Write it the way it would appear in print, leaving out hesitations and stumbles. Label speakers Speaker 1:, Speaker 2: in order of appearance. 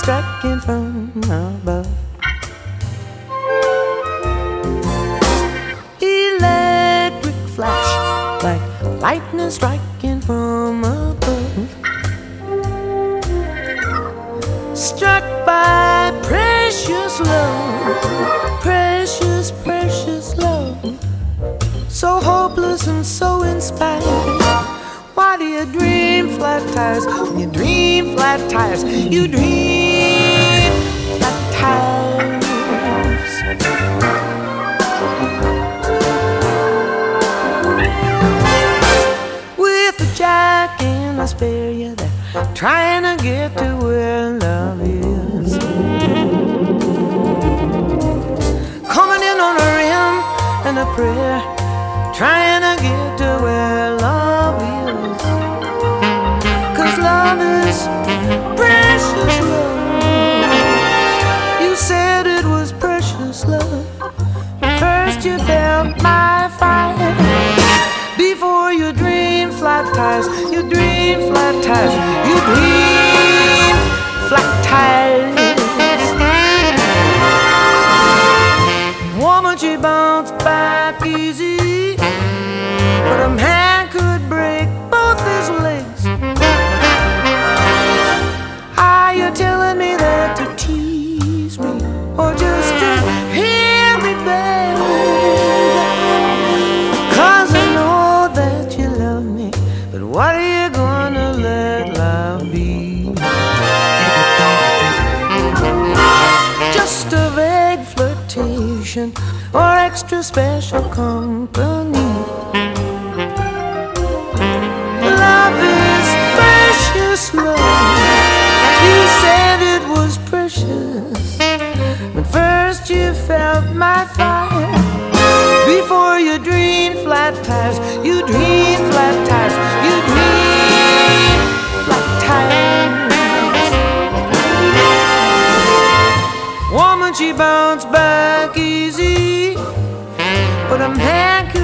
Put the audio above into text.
Speaker 1: striking from above. Electric flash like lightning striking from above. Struck by precious love, precious, precious love. So hopeless and so inspired. Why do you dream flat tires? When you dream flat tires, you dream flat tires. With a jack and a spare, you there, trying to get to where love is. Coming in on a rim and a prayer, trying to get to where love is. 'Cause love is precious love. You said it was precious love. First you felt my fire. Before you dream flat tires, you dream flat tires, you dream flat tires. Woman, she bounced back easy, but a man could break both his legs. Are you telling me that to tease me, or just to hear me beg? 'Cause I know that you love me, but what are you gonna let love be? Just a vague flirtation or extra special company. Love is precious love. You said it was precious, but first you felt my fire. Before you dream flat tires, you dream flat tires, you dream flat tires. Woman, she bounced back easy, but a man could